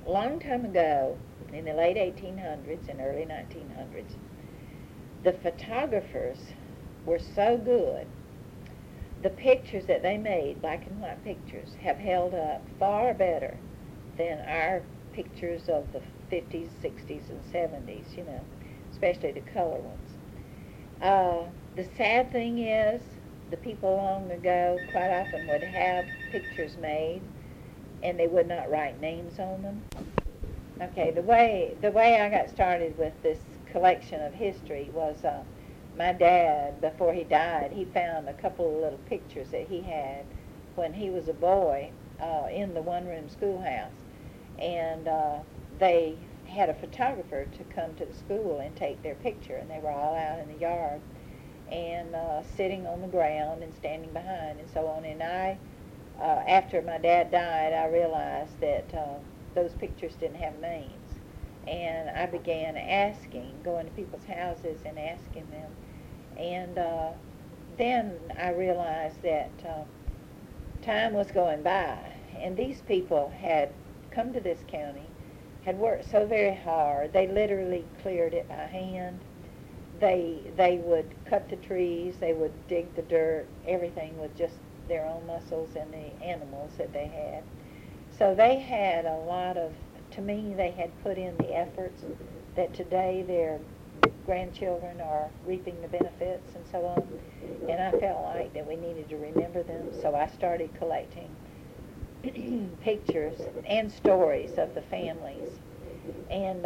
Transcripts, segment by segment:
A long time ago, in the late 1800s and early 1900s, the photographers were so good. The pictures that they made, black and white pictures, have held up far better than our pictures of the 50s, 60s, and 70s, especially the color ones. The sad thing is, the people long ago quite often would have pictures made, and they would not write names on them. Okay, the way I got started with this collection of history was my dad, before he died, he found a couple of little pictures that he had when he was a boy in the one-room schoolhouse, and they had a photographer to come to the school and take their picture, and they were all out in the yard and sitting on the ground and standing behind and so on. And after my dad died, I realized that those pictures didn't have names. And I began going to people's houses and asking them. And then I realized that time was going by, and these people had come to this county, had worked so very hard. They literally cleared it by hand. They would cut the trees, they would dig the dirt, everything with just their own muscles and the animals that they had. So they had a lot of, to me, they had put in the efforts that today their grandchildren are reaping the benefits and so on. And I felt like that we needed to remember them, so I started collecting pictures and stories of the families. And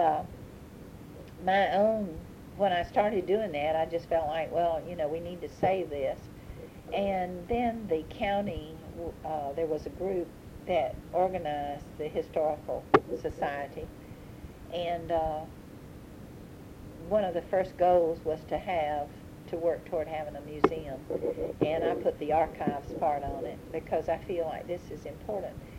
when I started doing that, I just felt like, well, we need to save this. And then the county, there was a group that organized the Historical Society, and one of the first goals was to work toward having a museum, and I put the archives part on it because I feel like this is important.